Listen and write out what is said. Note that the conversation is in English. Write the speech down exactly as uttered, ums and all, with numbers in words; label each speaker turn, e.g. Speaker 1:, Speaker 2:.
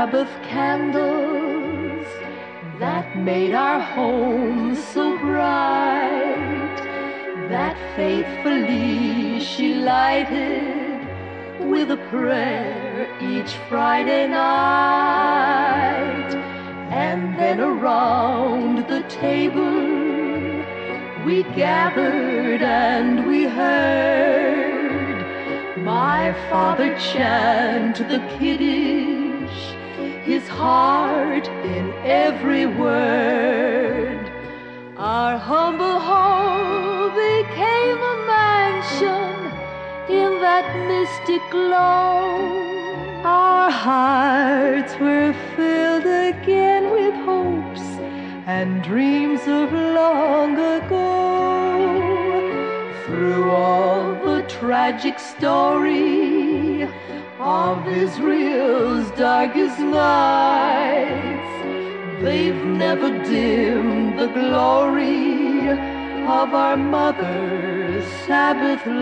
Speaker 1: Sabbath candles that made our home so bright, that faithfully she lighted with a prayer each Friday night. And then around the table we gathered and we heard my father chant the Kiddush, his heart in every word. Our humble home became a mansion in that mystic glow. Our hearts were filled again with hopes and dreams of long ago. Through all the tragic story of Israel's darkest nights, they've never dimmed the glory of our mother's Sabbath light.